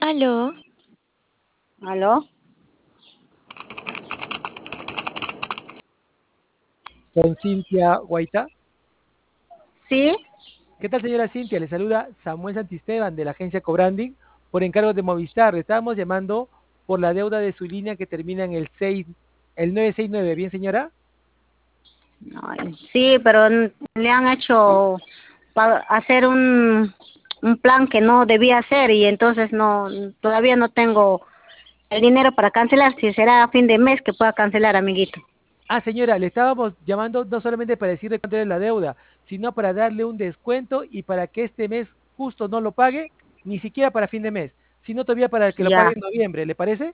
Aló, ¿Aló? Con Cintia Guaita. ¿Sí? ¿Qué tal, señora Cintia? Le saluda Samuel Santisteban de la agencia Cobranding por encargo de Movistar. Le estábamos llamando por la deuda de su línea que termina en el 969. ¿Bien, señora? Ay, sí, pero le han hecho hacer un plan que no debía hacer y entonces no, todavía no tengo el dinero para cancelar. Si será a fin de mes que pueda cancelar, amiguito. Ah, señora, le estábamos llamando no solamente para decirle cuánto es la deuda, sino para darle un descuento y para que este mes justo no lo pague, ni siquiera para fin de mes, sino todavía para que lo pague Ya, en noviembre. ¿Le parece?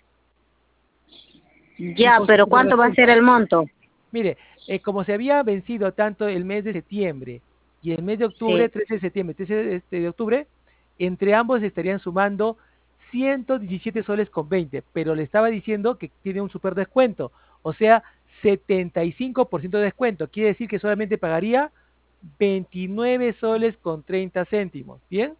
Y ya, con su pero ¿cuánto va a ser descuento. el monto? Mire, como se había vencido tanto el mes de septiembre y el mes de octubre, Sí, 13 de septiembre, 13 de octubre, entre ambos estarían sumando 117 soles con 20, pero le estaba diciendo que tiene un super descuento, o sea, 75% de descuento. Quiere decir que solamente pagaría 29 soles con 30 céntimos, ¿bien?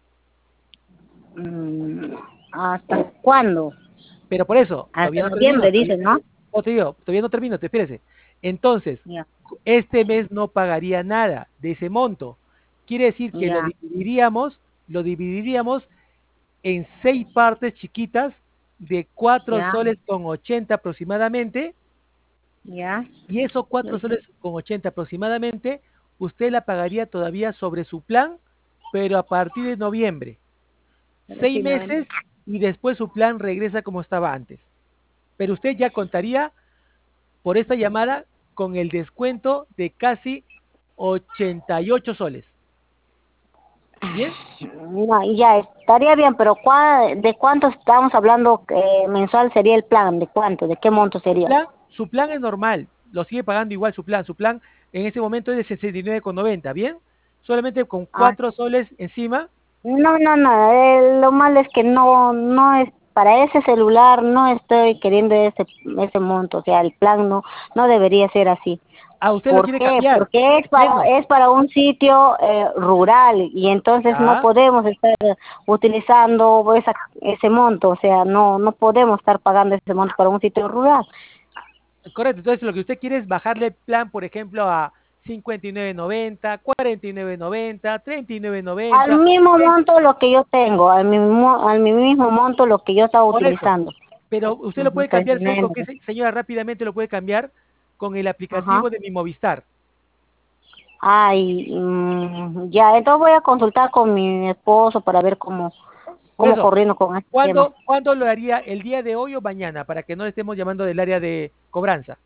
mm, ¿hasta cuándo? Pero por eso, Hasta todavía no termino, noviembre, dices, ¿no? te digo, todavía no termino, te espérese. Entonces, Ya, este mes no pagaría nada de ese monto. Quiere decir que ya, lo dividiríamos en 6 partes chiquitas de 4 ya, soles con 80 aproximadamente, ya. y esos 4 soles con 80 aproximadamente, usted la pagaría todavía sobre su plan, pero a partir de noviembre. Pero seis sí, no, meses y después su plan regresa como estaba antes. Pero usted ya contaría por esta llamada con el descuento de casi 88 soles. ¿Bien? no, ya estaría bien, pero ¿de cuánto estamos hablando mensual sería el plan? ¿De cuánto? ¿De qué monto sería? Su plan es normal, lo sigue pagando igual su plan. Su plan en ese momento es de 69,90, ¿bien? Solamente con Ah, 4 soles encima. no, no, no, lo malo es que no es, para ese celular no estoy queriendo ese monto, o sea, el plan no debería ser así. A usted lo ¿Por quiere qué? cambiar. Porque Menos. es para un sitio rural y entonces no Ya. podemos estar utilizando ese monto, o sea, no podemos estar pagando ese monto para un sitio rural. Correcto. Entonces lo que usted quiere es bajarle el plan, por ejemplo, a 59,90, 49,90, Al 39,90. mismo monto lo que yo tengo, al mismo monto lo que yo estaba Por eso. utilizando. Pero usted lo Ujú, puede cambiar, ¿sabe con qué, señora? Rápidamente lo puede cambiar con el Ajá. aplicativo de mi Movistar. Ay, ya, entonces voy a consultar con mi esposo para ver Por cómo eso, corriendo con este tema. ¿cuándo lo haría? ¿El día de hoy o mañana? Para que no estemos llamando del área de cobranza.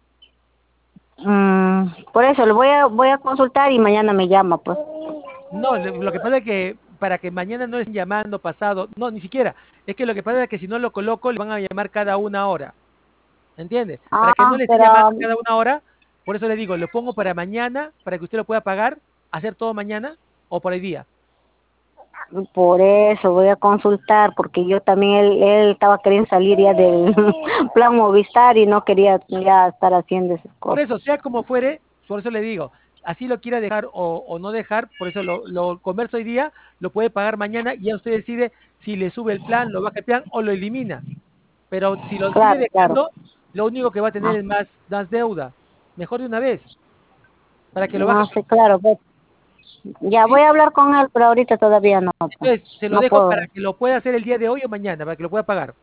Por eso voy a consultar y mañana me llama, pues. No, lo que pasa es que para que mañana no estén llamando pasado, no, ni siquiera. Es que lo que pasa es que si no lo coloco, le van a llamar cada una hora. ¿Entiende? Para que no Ah, le estén llamando pero cada una hora, por eso le digo, lo pongo para mañana, para que usted lo pueda pagar, hacer todo mañana o por el día. por eso voy a consultar, porque yo también, él estaba queriendo salir ya del plan Movistar y no quería ya estar haciendo esas Por cosas. eso, sea como fuere, por eso le digo, así lo quiera dejar o no dejar, por eso lo converso hoy día, lo puede pagar mañana y ya usted decide si le sube el plan, lo baja el plan o lo elimina. Pero si lo sigue Claro, claro. dejando, lo único que va a tener Ah, es más deuda. Mejor de una vez, para que lo baje. no sé, claro, pues. Ya voy ¿Sí? a hablar con él, pero ahorita todavía no, pues. Entonces, se lo No dejo para puedo. que lo pueda hacer el día de hoy o mañana, para que lo pueda pagar.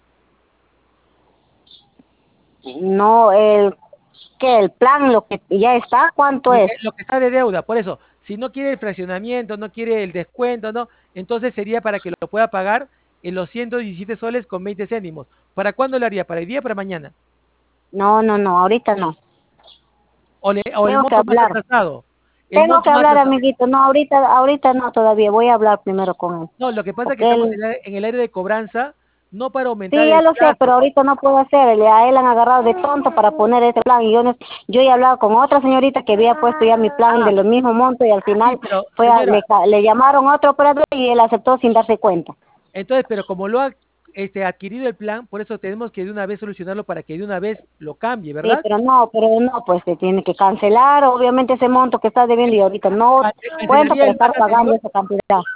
No, el plan, lo que ya está, ¿cuánto Lo es? que, lo que está de deuda, por eso, si no quiere el fraccionamiento, no quiere el descuento, no, entonces sería para que lo pueda pagar en los 117 soles con 20 céntimos. ¿Para cuándo lo haría? ¿Para el día o para mañana? No, no, no, ahorita no. O el Tengo que monto más hablar. atrasado. El Tengo monto que más hablar, atrasado. amiguito. No, ahorita no todavía. Voy a hablar primero con él. No, lo que pasa es que Porque estamos él, en el área de cobranza, no para aumentar sí, el ya lo sé, pero plazo. ahorita no puedo hacer. A él han agarrado de tonto para poner este plan. Y yo ya he hablado con otra señorita que había puesto ya mi plan de Ah, los mismos montos y al sí, final pero señora, le llamaron a otro operador y él aceptó sin darse cuenta. entonces, pero como lo ha adquirido el plan, por eso tenemos que de una vez solucionarlo para que de una vez lo cambie, Sí, ¿verdad? pero no, pues se tiene que cancelar, obviamente ese monto que está debiendo y ahorita no cuento Cancelaría para el más estar pagando anterior. esa cantidad.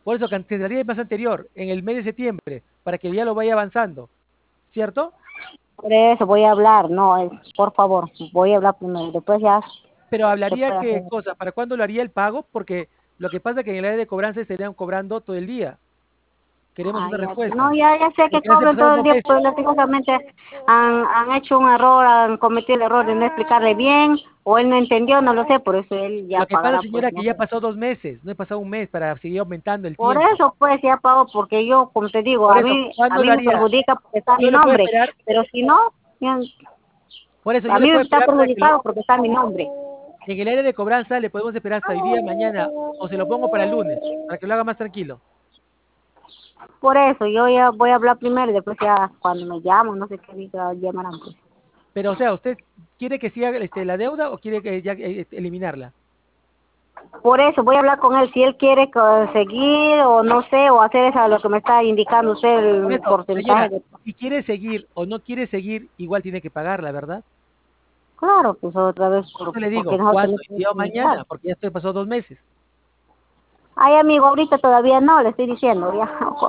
Por eso cancelaría el mes anterior, en el mes de septiembre, para que ya lo vaya avanzando, ¿cierto? Por eso voy a hablar, no, por favor, voy a hablar primero, después ya Pero se hablaría puede qué hacer. cosa, ¿para cuándo lo haría el pago? Porque lo que pasa es que en el área de cobranza estarían cobrando todo el día. Queremos Ah, una ya, no, respuesta, ya sé que porque ya se cobren pasaron todo el dos día, meses. pero lastimosamente han hecho un error, han cometido el error de no explicarle bien, o él no entendió, no lo sé, por eso él ya Lo que pasa, pagará, pues, señora, que no ya sé. pasó 2 meses, no he pasado un mes para seguir aumentando el Por tiempo. eso, pues, ya pago, porque yo, como te digo, Por a eso, mí, a ¿cuándo mí lo me haría? perjudica porque está mi Yo le puedo nombre, esperar, pero si no, por eso a yo le mí me puedo está esperar para que lo, perjudicado porque está mi nombre. en el área de cobranza le podemos esperar hasta hoy día, mañana, o se lo pongo para el lunes, para que lo haga más tranquilo. Por eso, yo ya voy a hablar primero y después ya cuando me llaman, no sé qué diga, llamarán, pues. Pero, o sea, ¿usted quiere que siga la deuda o quiere que ya eliminarla? Por eso voy a hablar con él, si él quiere seguir o no sé, o hacer eso lo que me está indicando usted, Por el eso, porcentaje señora, de... si quiere seguir o no quiere seguir, igual tiene que pagarla, ¿verdad? Claro, pues otra vez, Por eso le porque digo, nosotros ¿cuándo? tenemos ¿Hoy día o que iniciar. mañana? Porque ya estoy pasado 2 meses. Ay, amigo, ahorita todavía no, le estoy diciendo, ya.